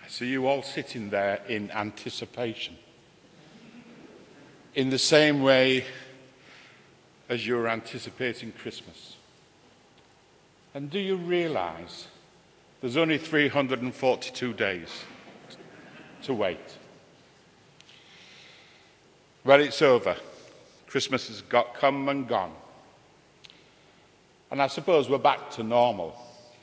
So you all sitting there in anticipation, in the same way as you're anticipating Christmas. And do you realise there's only 342 days to wait? Well, it's over. Christmas has come and gone. And I suppose we're back to normal.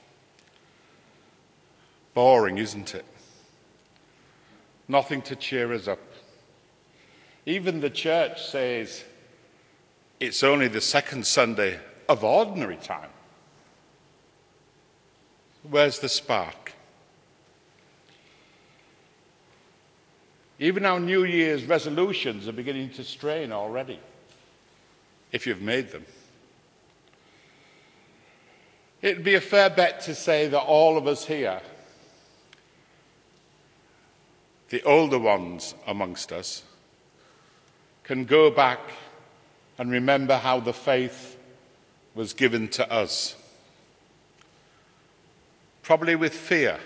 Boring, isn't it? Nothing to cheer us up. Even the church says it's only the second Sunday of ordinary time. Where's the spark? Even our New Year's resolutions are beginning to strain already, if you've made them. It'd be a fair bet to say that all of us here, the older ones amongst us, can go back and remember how the faith was given to us. Probably with fear.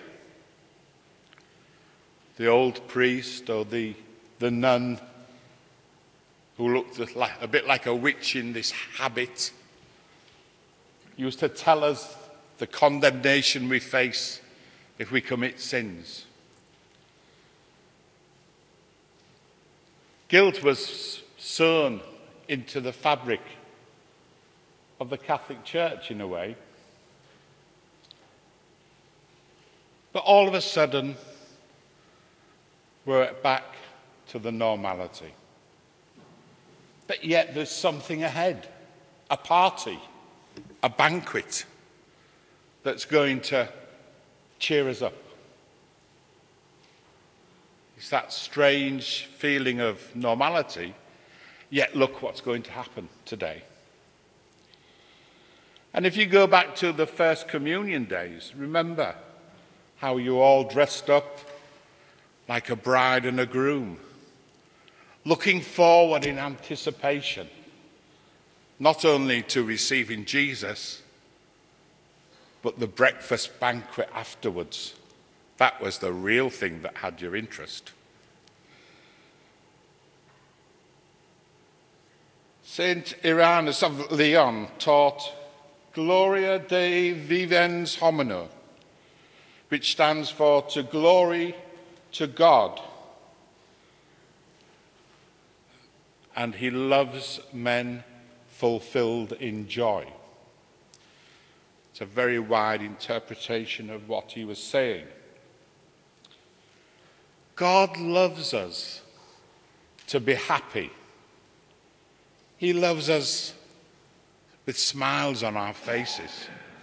The old priest or the nun who looked a bit like a witch in this habit used to tell us the condemnation we face if we commit sins. Guilt was sewn into the fabric of the Catholic Church in a way. But all of a sudden, we're back to the normality. But yet there's something ahead, a party, a banquet that's going to cheer us up. It's that strange feeling of normality, yet look what's going to happen today. And if you go back to the First Communion days, remember how you all dressed up like a bride and a groom, looking forward in anticipation, not only to receiving Jesus, but the breakfast banquet afterwards. That was the real thing that had your interest. Saint Irenaeus of Lyon taught Gloria Dei Vivens Homino, which stands for to glory to God. And he loves men fulfilled in joy. It's a very wide interpretation of what he was saying. God loves us to be happy. He loves us with smiles on our faces.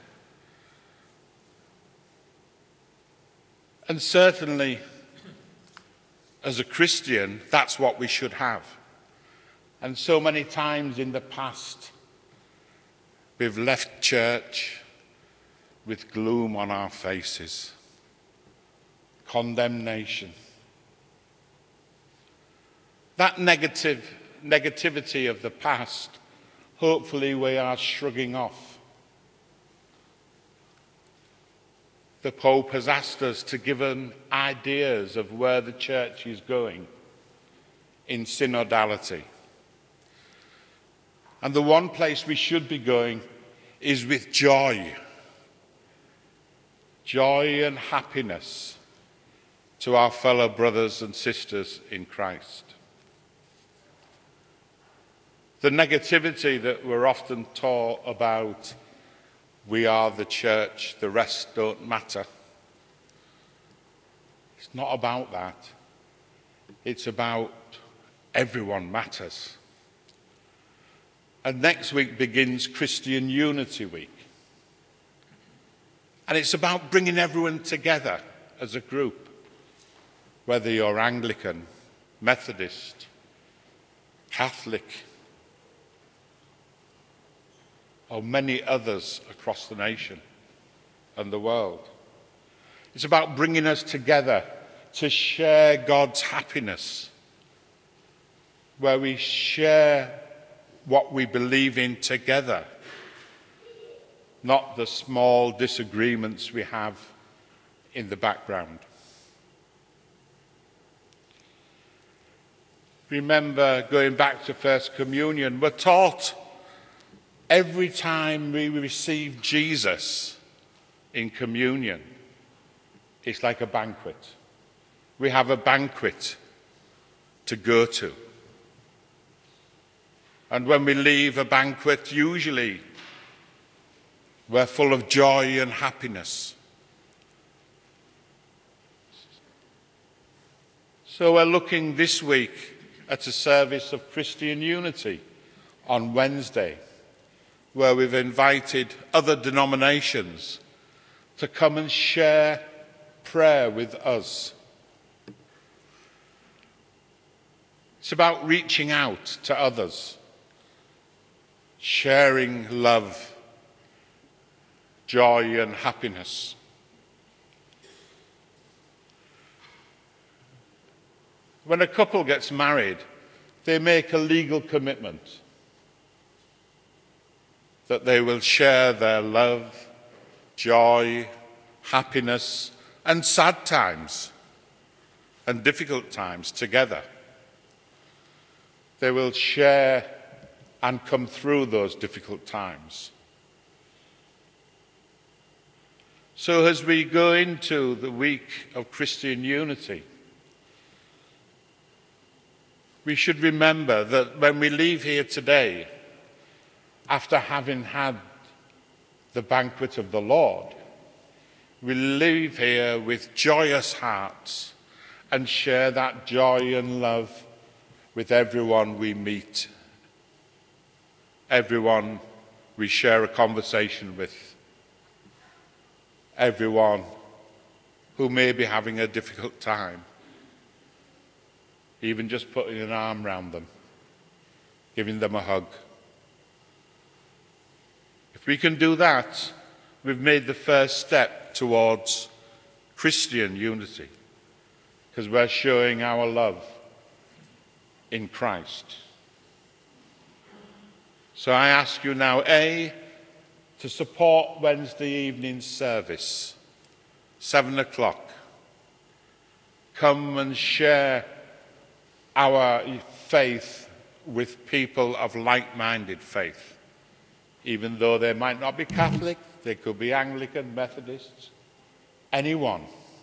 And certainly, as a Christian, that's what we should have. And so many times in the past, we've left church with gloom on our faces, condemnation. That negativity of the past, hopefully we are shrugging off. The Pope has asked us to give him ideas of where the church is going in synodality. And the one place we should be going is with joy. Joy and happiness to our fellow brothers and sisters in Christ. The negativity that we're often taught about, we are the church, the rest don't matter. It's not about that. It's about everyone matters. And next week begins Christian Unity Week. And it's about bringing everyone together as a group, whether you're Anglican, Methodist, Catholic, or many others across the nation and the world. It's about bringing us together to share God's happiness, where we share what we believe in together, not the small disagreements we have in the background. remember going back to First Communion, we're taught every time we receive Jesus in communion, it's like a banquet. We have a banquet to go to. And when we leave a banquet, usually we're full of joy and happiness. So we're looking this week at a service of Christian Unity on Wednesday, where we've invited other denominations to come and share prayer with us. It's about reaching out to others, sharing love, joy and happiness. When a couple gets married, they make a legal commitment that they will share their love, joy, happiness, and sad times and difficult times together. They will share and come through those difficult times. So as we go into the week of Christian Unity, we should remember that when we leave here today, after having had the banquet of the Lord, we leave here with joyous hearts and share that joy and love with everyone we meet, everyone we share a conversation with, everyone who may be having a difficult time, even just putting an arm around them, giving them a hug. If we can do that, we've made the first step towards Christian unity, because we're showing our love in Christ. So I ask you now, A, to support Wednesday evening service, 7 o'clock. Come and share our faith with people of like-minded faith, even though they might not be Catholic, they could be Anglican, Methodists, anyone.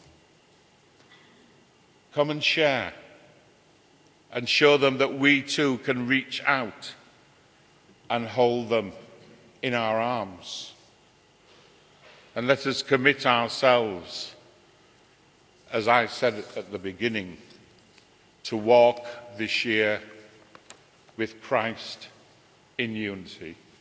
Come and share and show them that we too can reach out and hold them in our arms. And let us commit ourselves, as I said at the beginning, to walk this year with Christ in unity.